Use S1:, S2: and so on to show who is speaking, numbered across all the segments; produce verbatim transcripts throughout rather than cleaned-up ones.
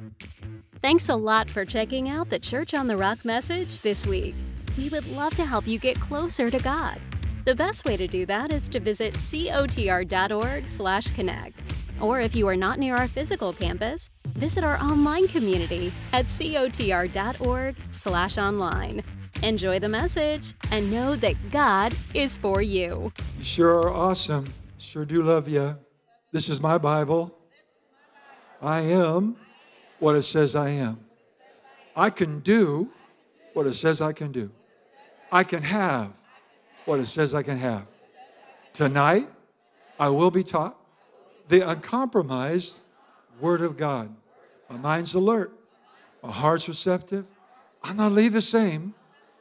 S1: Thanks a lot for checking out the Church on the Rock message this week. We would love to help you get closer to God. The best way to do that is to visit cotr.org slash connect. Or if you are not near our physical campus, visit our online community at cotr.org slash online. Enjoy the message and know that God is for you.
S2: You sure are awesome. Sure do love you. This is my Bible. I am what it says I am. I can do what it says I can do. I can have what it says I can have. Tonight, I will be taught the uncompromised Word of God. My mind's alert. My heart's receptive. I'm not leave the same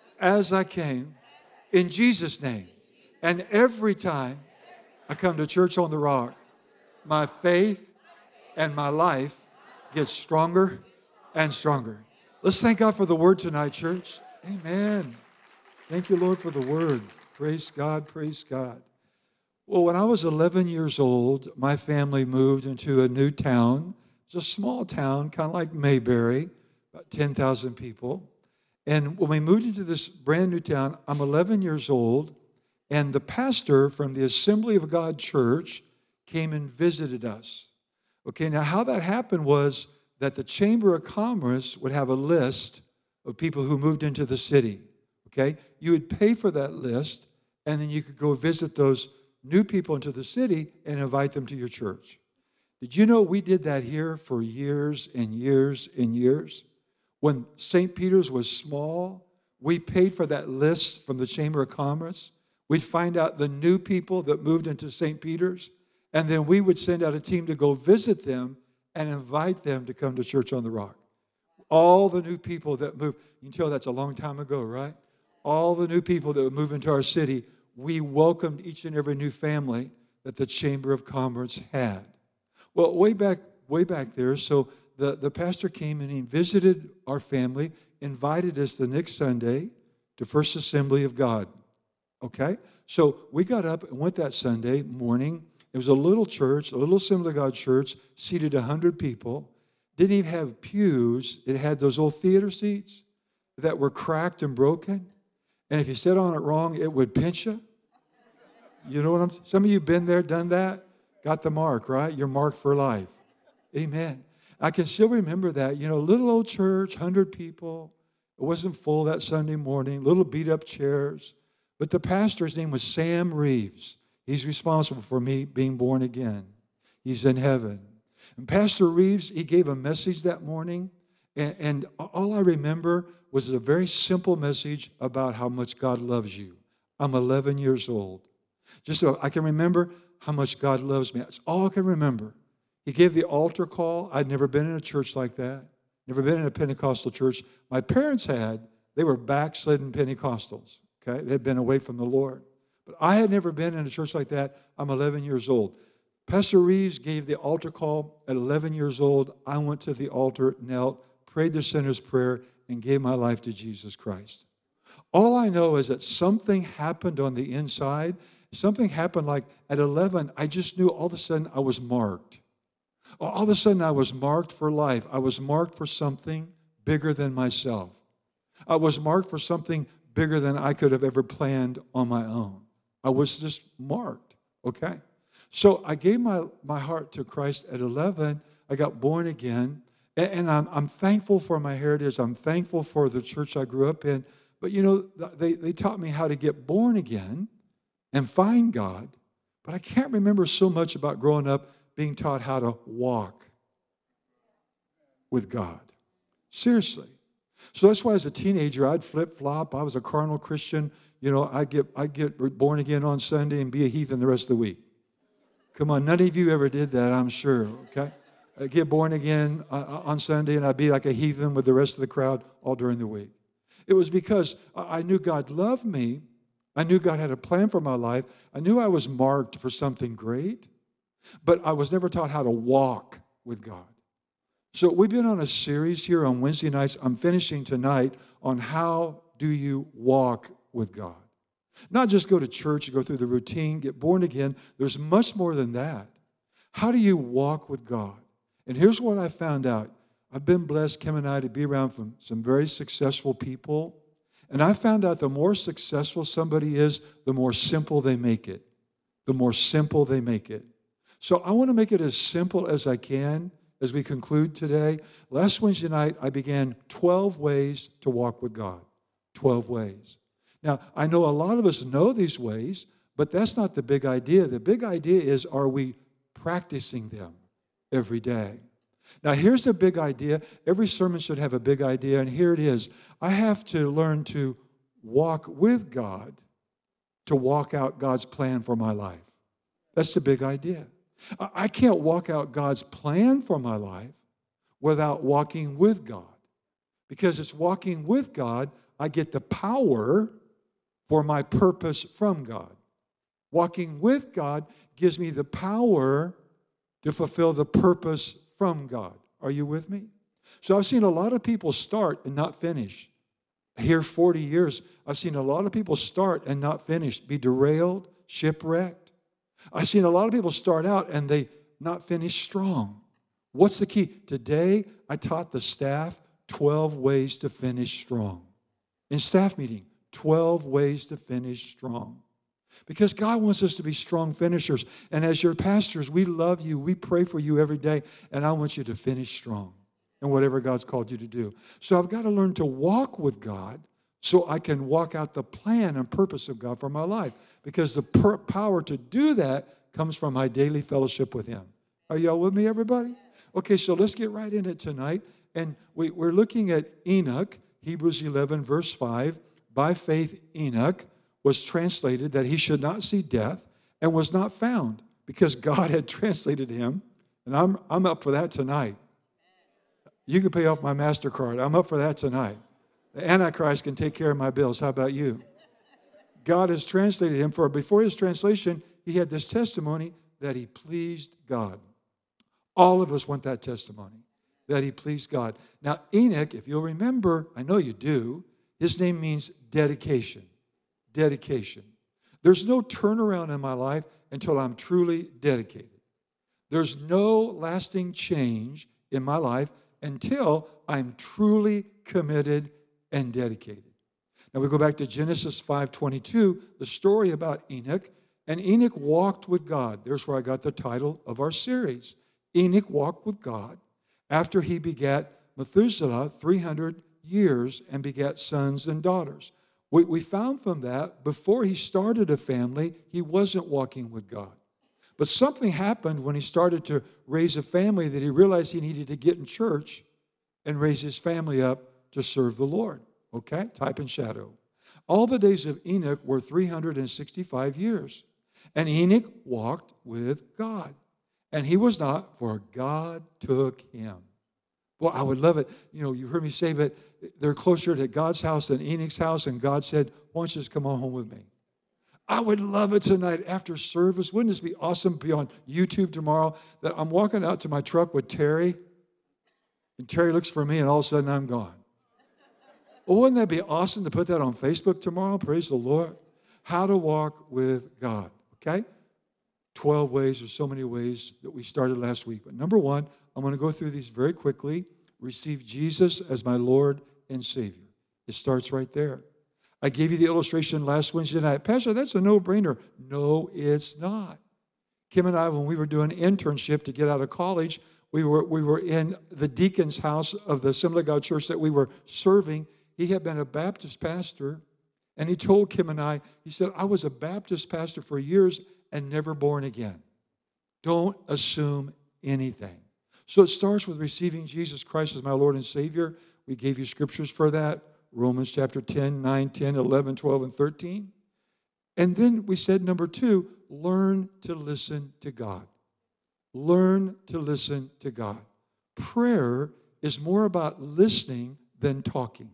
S2: as I came. In Jesus' name. And every time I come to Church on the Rock, my faith and my life gets stronger and stronger. Let's thank God for the Word tonight, church. Amen. Thank you, Lord, for the Word. Praise God, praise God. Well, when I was eleven years old, my family moved into a new town. It's a small town, kind of like Mayberry, about ten thousand people. And when we moved into this brand new town, I'm eleven years old, and the pastor from the Assembly of God Church came and visited us. Okay, now how that happened was that the Chamber of Commerce would have a list of people who moved into the city. Okay, you would pay for that list, and then you could go visit those new people into the city and invite them to your church. Did you know we did that here for years and years and years? When Saint Peter's was small, we paid for that list from the Chamber of Commerce. We'd find out the new people that moved into Saint Peter's, and then we would send out a team to go visit them and invite them to come to Church on the Rock. All the new people that moved, you can tell that's a long time ago, right? All the new people that would move into our city, we welcomed each and every new family that the Chamber of Commerce had. Well, way back, way back there, so the, the pastor came and he visited our family, invited us the next Sunday to First Assembly of God. Okay? So we got up and went that Sunday morning. It was a little church, a little Assembly of God church, seated one hundred people. Didn't even have pews. It had those old theater seats that were cracked and broken. And if you sat on it wrong, it would pinch you. You know what I'm saying? Some of you have been there, done that, got the mark, right? You're marked for life. Amen. I can still remember that. You know, little old church, one hundred people. It wasn't full that Sunday morning, little beat-up chairs. But the pastor's name was Sam Reeves. He's responsible for me being born again. He's in heaven. And Pastor Reeves, he gave a message that morning, and, and all I remember was a very simple message about how much God loves you. I'm eleven years old. Just so I can remember how much God loves me. That's all I can remember. He gave the altar call. I'd never been in a church like that. Never been in a Pentecostal church. My parents had. They were backslidden Pentecostals. Okay, they'd been away from the Lord. But I had never been in a church like that. I'm eleven years old. Pastor Reeves gave the altar call at eleven years old. I went to the altar, knelt, prayed the sinner's prayer, and gave my life to Jesus Christ. All I know is that something happened on the inside. Something happened like at eleven, I just knew all of a sudden I was marked. All of a sudden I was marked for life. I was marked for something bigger than myself. I was marked for something bigger than I could have ever planned on my own. I was just marked, okay? So I gave my, my heart to Christ at eleven. I got born again. And, and I'm, I'm thankful for my heritage. I'm thankful for the church I grew up in. But, you know, they, they taught me how to get born again and find God. But I can't remember so much about growing up being taught how to walk with God. Seriously. So that's why as a teenager, I'd flip-flop. I was a carnal Christian. You know, I'd get, I'd get born again on Sunday and be a heathen the rest of the week. Come on, none of you ever did that, I'm sure, okay? I'd get born again on Sunday and I'd be like a heathen with the rest of the crowd all during the week. It was because I knew God loved me. I knew God had a plan for my life. I knew I was marked for something great, but I was never taught how to walk with God. So we've been on a series here on Wednesday nights. I'm finishing tonight on how do you walk with God. Not just go to church, go through the routine, get born again. There's much more than that. How do you walk with God? And here's what I found out. I've been blessed, Kim and I, to be around from some very successful people. And I found out the more successful somebody is, the more simple they make it. The more simple they make it. So I want to make it as simple as I can as we conclude today. Last Wednesday night, I began twelve ways to walk with God. twelve ways. Now, I know a lot of us know these ways, but that's not the big idea. The big idea is, are we practicing them every day? Now, here's the big idea. Every sermon should have a big idea, and here it is. I have to learn to walk with God to walk out God's plan for my life. That's the big idea. I can't walk out God's plan for my life without walking with God, because it's walking with God I get the power for my purpose from God. Walking with God gives me the power to fulfill the purpose from God. Are you with me? So I've seen a lot of people start and not finish. Here forty years, I've seen a lot of people start and not finish, be derailed, shipwrecked. I've seen a lot of people start out and they not finish strong. What's the key? Today, I taught the staff twelve ways to finish strong. In staff meeting, twelve ways to finish strong. Because God wants us to be strong finishers. And as your pastors, we love you. We pray for you every day. And I want you to finish strong in whatever God's called you to do. So I've got to learn to walk with God so I can walk out the plan and purpose of God for my life. Because the per- power to do that comes from my daily fellowship with Him. Are y'all with me, everybody? Okay, so let's get right in it tonight. And we, we're looking at Enoch, Hebrews eleven, verse five. By faith, Enoch was translated that he should not see death and was not found because God had translated him. And I'm, I'm up for that tonight. You can pay off my MasterCard. I'm up for that tonight. The Antichrist can take care of my bills. How about you? God has translated him, for before his translation, he had this testimony that he pleased God. All of us want that testimony, that he pleased God. Now, Enoch, if you'll remember, I know you do, his name means dedication. Dedication. There's no turnaround in my life until I'm truly dedicated. There's no lasting change in my life until I'm truly committed and dedicated. Now we go back to Genesis five twenty-two, the story about Enoch. And Enoch walked with God. There's where I got the title of our series. Enoch walked with God after he begat Methuselah three hundred years and begat sons and daughters. We, we found from that, before he started a family, he wasn't walking with God. But something happened when he started to raise a family that he realized he needed to get in church and raise his family up to serve the Lord. Okay? Type and shadow. All the days of Enoch were three hundred sixty-five years. And Enoch walked with God. And he was not, for God took him. Well, I would love it. You know, you heard me say, but they're closer to God's house than Enoch's house. And God said, why don't you just come on home with me? I would love it tonight after service. Wouldn't this be awesome to be on YouTube tomorrow? That I'm walking out to my truck with Terry. And Terry looks for me and all of a sudden I'm gone. Well, wouldn't that be awesome to put that on Facebook tomorrow? Praise the Lord. How to walk with God. Okay? twelve ways, there's so many ways that we started last week. But number one, I'm going to go through these very quickly. Receive Jesus as my Lord and Savior. It starts right there. I gave you the illustration last Wednesday night. Pastor, that's a no-brainer. No, it's not. Kim and I, when we were doing an internship to get out of college, we were, we were in the deacon's house of the Assembly of God church that we were serving. He had been a Baptist pastor, and he told Kim and I, he said, I was a Baptist pastor for years and never born again. Don't assume anything. So it starts with receiving Jesus Christ as my Lord and Savior. We gave you scriptures for that. Romans chapter ten, nine, ten, eleven, twelve, and thirteen. And then we said, number two, learn to listen to God. Learn to listen to God. Prayer is more about listening than talking.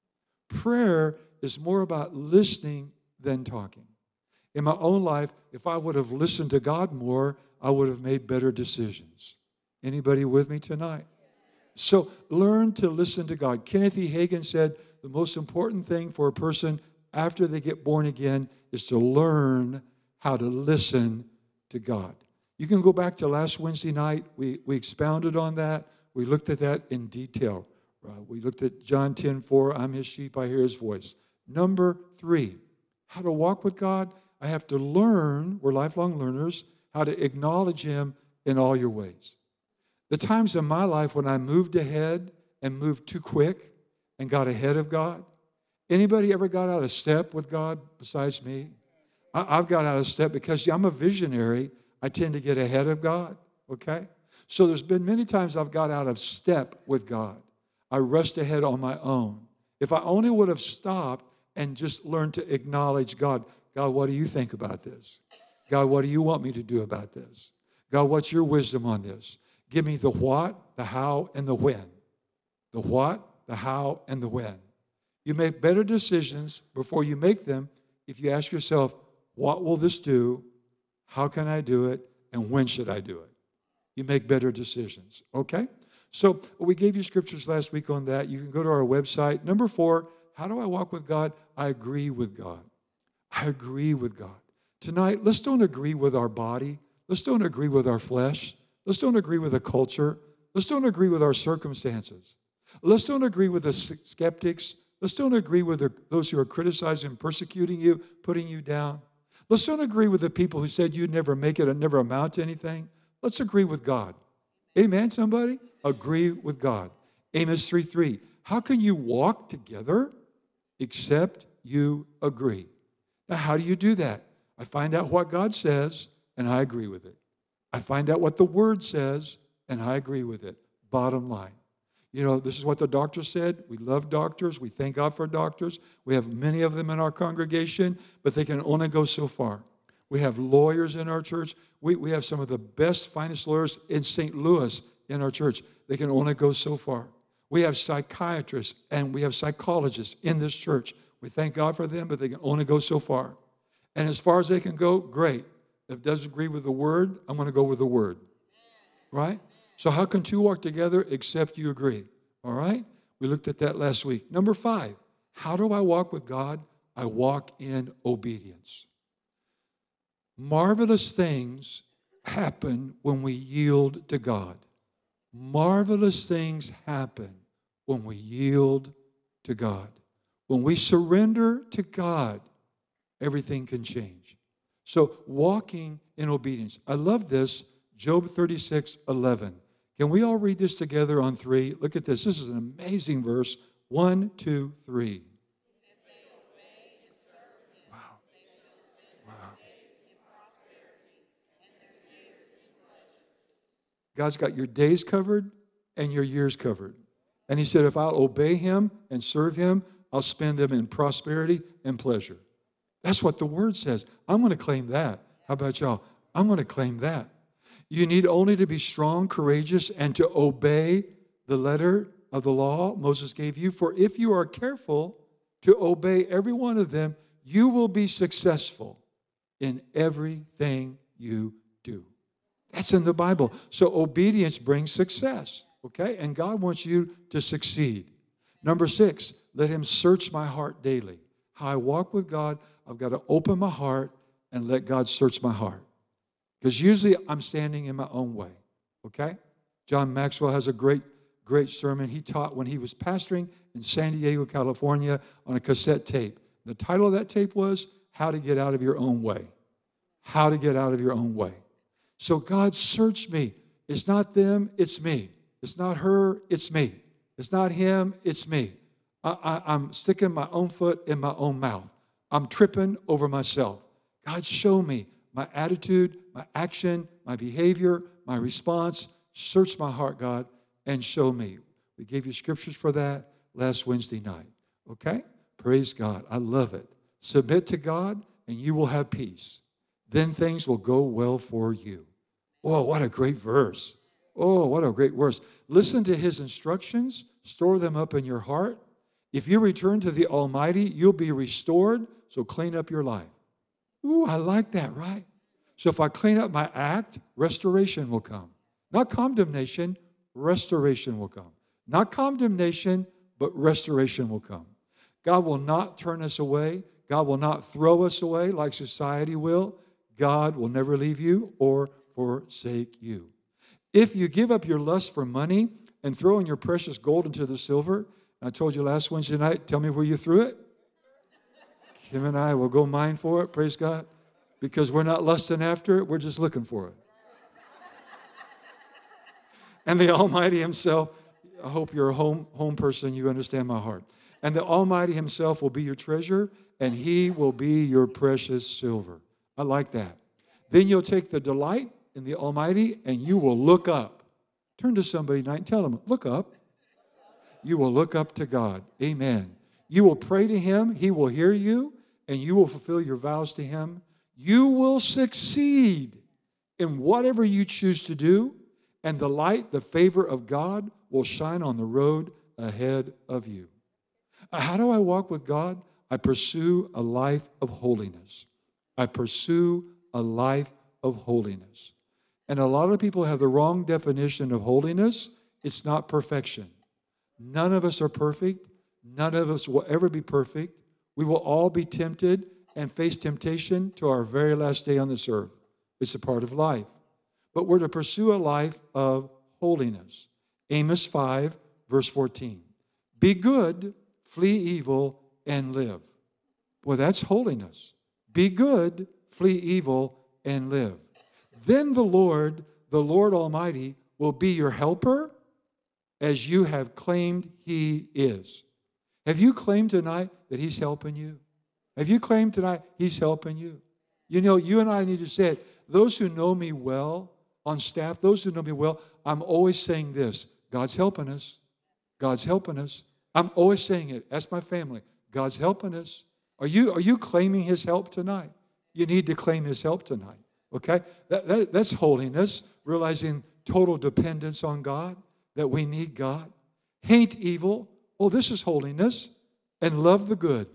S2: Prayer is more about listening than talking. In my own life, if I would have listened to God more, I would have made better decisions. Anybody with me tonight? So learn to listen to God. Kenneth E. Hagin said the most important thing for a person after they get born again is to learn how to listen to God. You can go back to last Wednesday night. We, we expounded on that. We looked at that in detail. Uh, we looked at John ten four, I'm his sheep, I hear his voice. Number three, how to walk with God. I have to learn, we're lifelong learners, how to acknowledge him in all your ways. The times in my life when I moved ahead and moved too quick and got ahead of God. Anybody ever got out of step with God besides me? I, I've got out of step because see, I'm a visionary. I tend to get ahead of God, okay? So there's been many times I've got out of step with God. I rushed ahead on my own. If I only would have stopped and just learned to acknowledge God. God, what do you think about this? God, what do you want me to do about this? God, what's your wisdom on this? Give me the what, the how, and the when. The what, the how, and the when. You make better decisions before you make them if you ask yourself, what will this do? How can I do it? And when should I do it? You make better decisions, okay? So we gave you scriptures last week on that. You can go to our website. Number four, how do I walk with God? I agree with God. I agree with God. Tonight, let's don't agree with our body. Let's don't agree with our flesh. Let's don't agree with the culture. Let's don't agree with our circumstances. Let's don't agree with the skeptics. Let's don't agree with the, those who are criticizing, persecuting you, putting you down. Let's don't agree with the people who said you'd never make it and never amount to anything. Let's agree with God. Amen, somebody? Agree with God. Amos three three. How can you walk together except you agree? Now, how do you do that? I find out what God says, and I agree with it. I find out what the Word says, and I agree with it. Bottom line. You know, this is what the doctor said. We love doctors. We thank God for doctors. We have many of them in our congregation, but they can only go so far. We have lawyers in our church. We, we have some of the best, finest lawyers in Saint Louis in our church. They can only go so far. We have psychiatrists and we have psychologists in this church. We thank God for them, but they can only go so far. And as far as they can go, great. If it doesn't agree with the Word, I'm going to go with the Word. Right? So how can two walk together except you agree? All right? We looked at that last week. Number five, how do I walk with God? I walk in obedience. Marvelous things happen when we yield to God. Marvelous things happen when we yield to God. When we surrender to God, everything can change. So walking in obedience. I love this, Job thirty-six eleven. Can we all read this together on three? Look at this. This is an amazing verse. One, two, three. Wow. Wow. God's got your days covered and your years covered. And he said, if I'll obey him and serve him, I'll spend them in prosperity and pleasure. That's what the Word says. I'm going to claim that. How about y'all? I'm going to claim that. You need only to be strong, courageous, and to obey the letter of the law Moses gave you. For if you are careful to obey every one of them, you will be successful in everything you do. That's in the Bible. So obedience brings success, okay? And God wants you to succeed. Number six, let him search my heart daily. How I walk with God, I've got to open my heart and let God search my heart. Because usually I'm standing in my own way, okay? John Maxwell has a great, great sermon he taught when he was pastoring in San Diego, California on a cassette tape. The title of that tape was How to Get Out of Your Own Way. How to Get Out of Your Own Way. So God searched me. It's not them, it's me. It's not her, it's me. It's not him, it's me. I, I, I'm sticking my own foot in my own mouth. I'm tripping over myself. God, show me my attitude, my action, my behavior, my response. Search my heart, God, and show me. We gave you scriptures for that last Wednesday night. Okay? Praise God. I love it. Submit to God, and you will have peace. Then things will go well for you. Whoa, what a great verse. Oh, what a great verse. Listen to his instructions. Store them up in your heart. If you return to the Almighty, you'll be restored, so clean up your life. Ooh, I like that, right? So if I clean up my act, restoration will come. Not condemnation, restoration will come. Not condemnation, but restoration will come. God will not turn us away. God will not throw us away like society will. God will never leave you or forsake you. If you give up your lust for money and throwing your precious gold into the silver. And I told you last Wednesday night, tell me where you threw it. Kim and I will go mine for it, praise God, because we're not lusting after it, we're just looking for it. And the Almighty himself, I hope you're a home, home person, you understand my heart. And the Almighty himself will be your treasure, and he will be your precious silver. I like that. Then you'll take the delight in the Almighty, and you will look up. Turn to somebody tonight and tell them, look up. You will look up to God. Amen. You will pray to him. He will hear you, and you will fulfill your vows to him. You will succeed in whatever you choose to do, and the light, the favor of God will shine on the road ahead of you. How do I walk with God? I pursue a life of holiness. I pursue a life of holiness. And a lot of people have the wrong definition of holiness. It's not perfection. None of us are perfect. None of us will ever be perfect. We will all be tempted and face temptation to our very last day on this earth. It's a part of life. But we're to pursue a life of holiness. Amos five, verse fourteen. Be good, flee evil, and live. Boy, that's holiness. Be good, flee evil, and live. Then the Lord, the Lord Almighty, will be your helper as you have claimed he is. Have you claimed tonight that he's helping you? Have you claimed tonight he's helping you? You know, you and I need to say it. Those who know me well on staff, those who know me well, I'm always saying this. God's helping us. God's helping us. I'm always saying it. That's my family. God's helping us. Are you, are you claiming his help tonight? You need to claim his help tonight. Okay? That, that, that's holiness, realizing total dependence on God, that we need God. Hate evil. Oh, this is holiness. And love the good.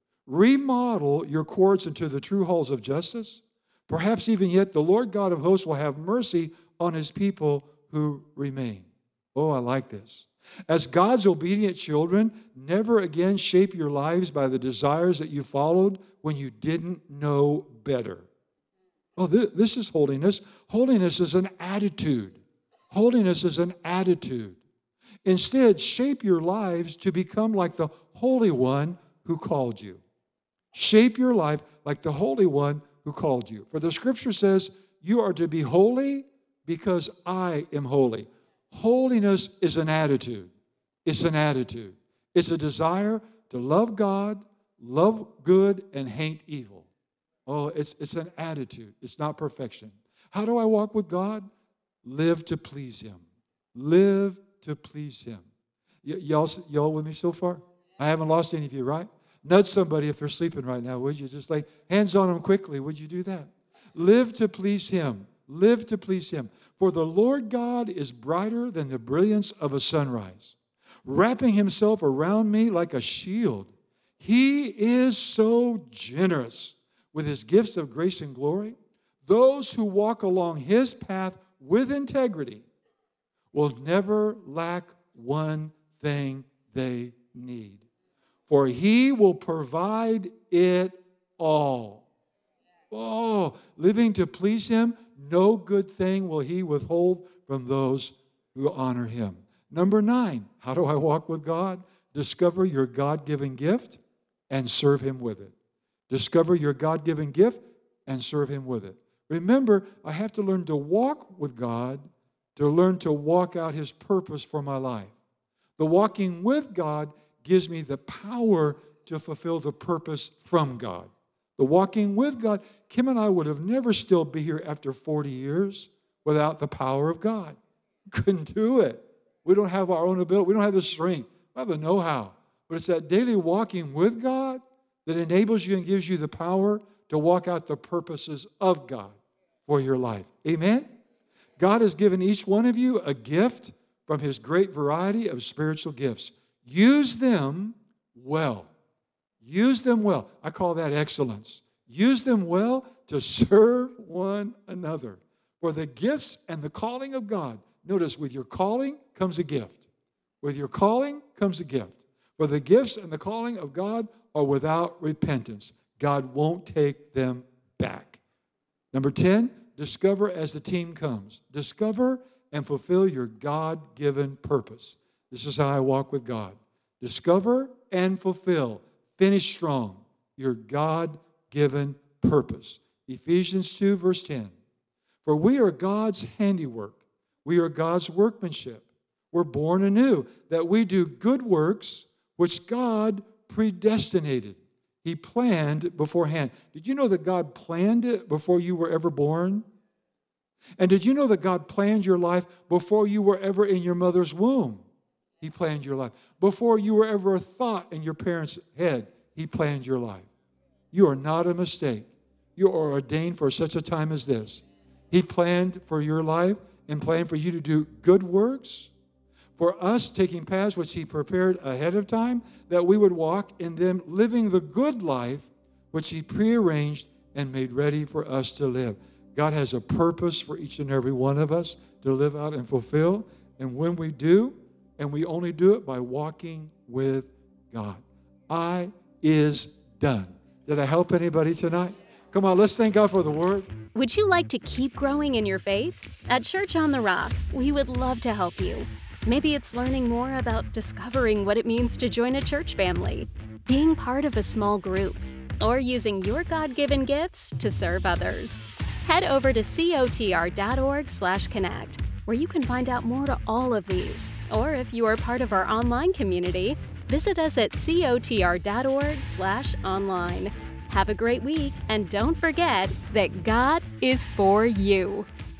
S2: Remodel your courts into the true halls of justice. Perhaps even yet the Lord God of hosts will have mercy on his people who remain. Oh, I like this. As God's obedient children, never again shape your lives by the desires that you followed when you didn't know better. Oh, this, this is holiness. Holiness is an attitude. Holiness is an attitude. Instead, shape your lives to become like the Holy One who called you. Shape your life like the Holy One who called you. For the scripture says, you are to be holy because I am holy. Holiness is an attitude. It's an attitude. It's a desire to love God, love good, and hate evil. Oh, it's, it's an attitude. It's not perfection. How do I walk with God? Live to please him. Live to please him. Y- y'all, y'all with me so far? I haven't lost any of you, right? Nudge somebody if they're sleeping right now, would you? Just lay hands on them quickly. Would you do that? Live to please him. Live to please him. For the Lord God is brighter than the brilliance of a sunrise, wrapping himself around me like a shield. He is so generous with his gifts of grace and glory. Those who walk along his path with integrity will never lack one thing they need. For he will provide it all. Oh, living to please him, no good thing will he withhold from those who honor him. Number nine, how do I walk with God? Discover your God-given gift and serve him with it. Discover your God-given gift and serve him with it. Remember, I have to learn to walk with God to learn to walk out his purpose for my life. The walking with God gives me the power to fulfill the purpose from God. The walking with God, Kim and I would have never still be here after forty years without the power of God. Couldn't do it. We don't have our own ability. We don't have the strength. We have the know-how. But it's that daily walking with God that enables you and gives you the power to walk out the purposes of God for your life. Amen? God has given each one of you a gift from his great variety of spiritual gifts. Use them well. Use them well. I call that excellence. Use them well to serve one another. For the gifts and the calling of God, notice with your calling comes a gift. With your calling comes a gift. For the gifts and the calling of God are without repentance. God won't take them back. Number ten, discover as the team comes. Discover and fulfill your God-given purpose. This is how I walk with God. Discover and fulfill, finish strong, your God-given purpose. Ephesians two, verse ten. For we are God's handiwork. We are God's workmanship. We're born anew, that we do good works which God predestinated. He planned beforehand. Did you know that God planned it before you were ever born? And did you know that God planned your life before you were ever in your mother's womb? He planned your life. Before you were ever a thought in your parents' head, He planned your life. You are not a mistake. You are ordained for such a time as this. He planned for your life and planned for you to do good works, for us taking paths which He prepared ahead of time, that we would walk in them, living the good life which He prearranged and made ready for us to live. God has a purpose for each and every one of us to live out and fulfill. And when we do, and we only do it by walking with God. I is done. Did I help anybody tonight? Come on, let's thank God for the word.
S1: Would you like to keep growing in your faith? At Church on the Rock, we would love to help you. Maybe it's learning more about discovering what it means to join a church family, being part of a small group, or using your God-given gifts to serve others. Head over to cotr.org slash connect, where you can find out more to all of these. Or if you are part of our online community, visit us at cotr.org slash online. Have a great week, and don't forget that God is for you.